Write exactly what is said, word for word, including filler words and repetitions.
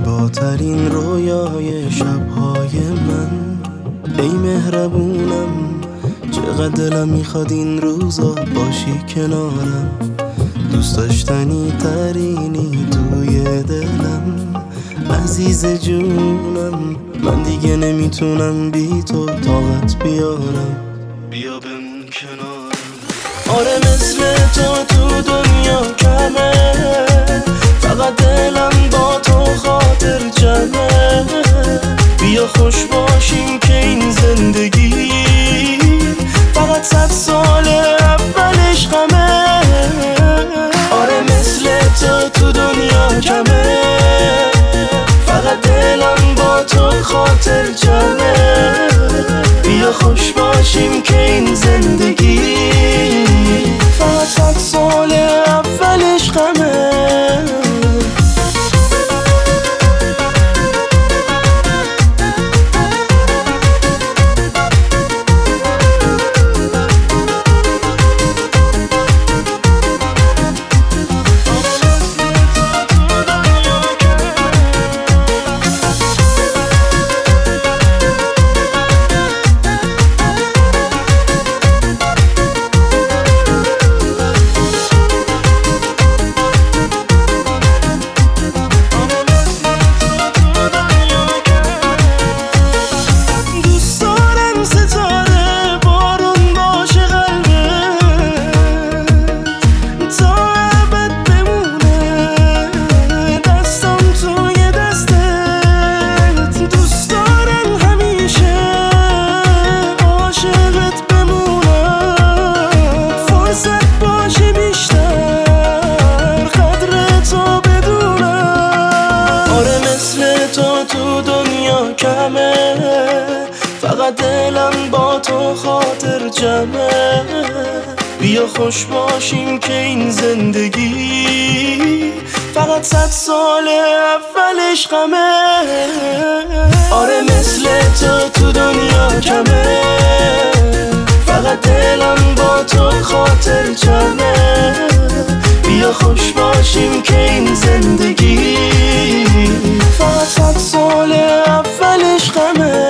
زیباترین رویای شبهای من. ای مهربونم چقدر دلم میخواد این روزا باشی کنارم. دوست داشتنی ترینی توی دلم، عزیز جونم. من دیگه نمیتونم بی تو طاقت بیارم. بیا بمون کنارم. آره مثل تو تو دنیا کمه، فقط دلم با تو خاطر جمعه. بیا خوش باشیم که این زندگی فقط صد سال اولش غمه. آره مثل تو تو دنیا کمه، فقط دلم با تو خاطر جمعه. بیا خوش باشیم که این زندگی فقط صد سال اولش غمه. کمه، فقط دلم با تو خاطر جمعه. بیا خوش باشیم که این زندگی فقط صد سال اولش غمه. آره مثل تو تو دنیا کمه، فقط دلم با تو خاطر جمعه. بیا خوش باشیم که این زندگی فقط صد سال اولش غمه.